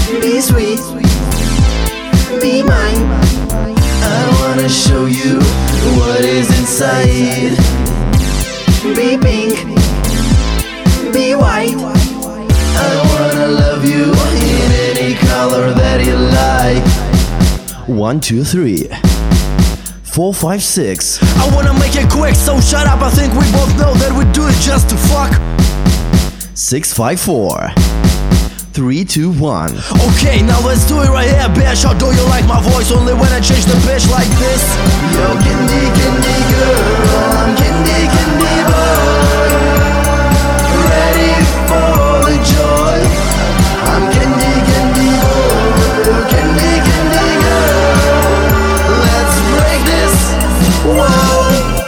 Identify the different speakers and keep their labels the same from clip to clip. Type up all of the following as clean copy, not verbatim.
Speaker 1: Be sweet, be mine. I wanna show you what is inside. Be pink, be white. I wanna love you in any color that you like.
Speaker 2: 1, 2, 3, 4, 5, 6.
Speaker 3: I wanna make it quick, so shut up. I think we both know that we do it just to fuck.
Speaker 2: 6, 5, 4, 3, 2, 1.
Speaker 3: Okay, now let's do it right here, bitch. Or do you like my voice only when I change the pitch like this?
Speaker 1: Yo, candy, candy girl, I'm candy, candy boy. Ready for the joy. I'm candy, candy boy. Candy, candy girl. Let's break this. Whoa.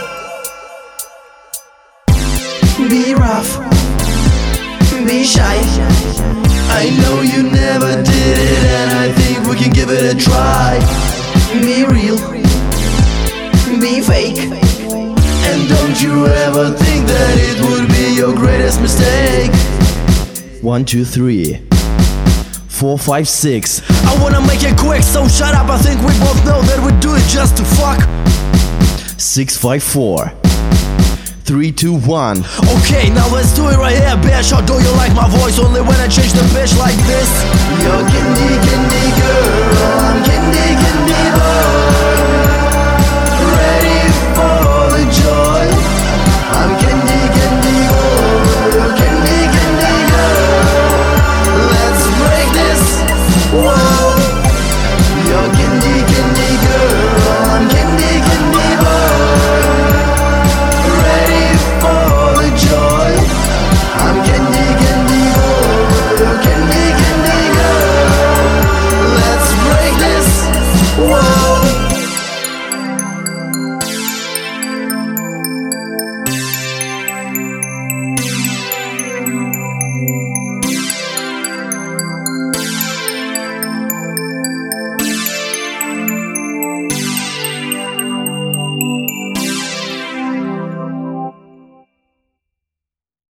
Speaker 1: Be rough, be shy. I know you never did it, and I think we can give it a try. Be real, be fake, and don't you ever think that it would be your greatest mistake.
Speaker 2: 1, 2, 3, 4, 5, 6.
Speaker 3: I wanna make it quick, so shut up. I think we both know that we do it just to fuck.
Speaker 2: 6, 5, 4, 3, 2, 1.
Speaker 3: Okay, now let's do it right here, bitch. Or do you like my voice only when I change the pitch like this?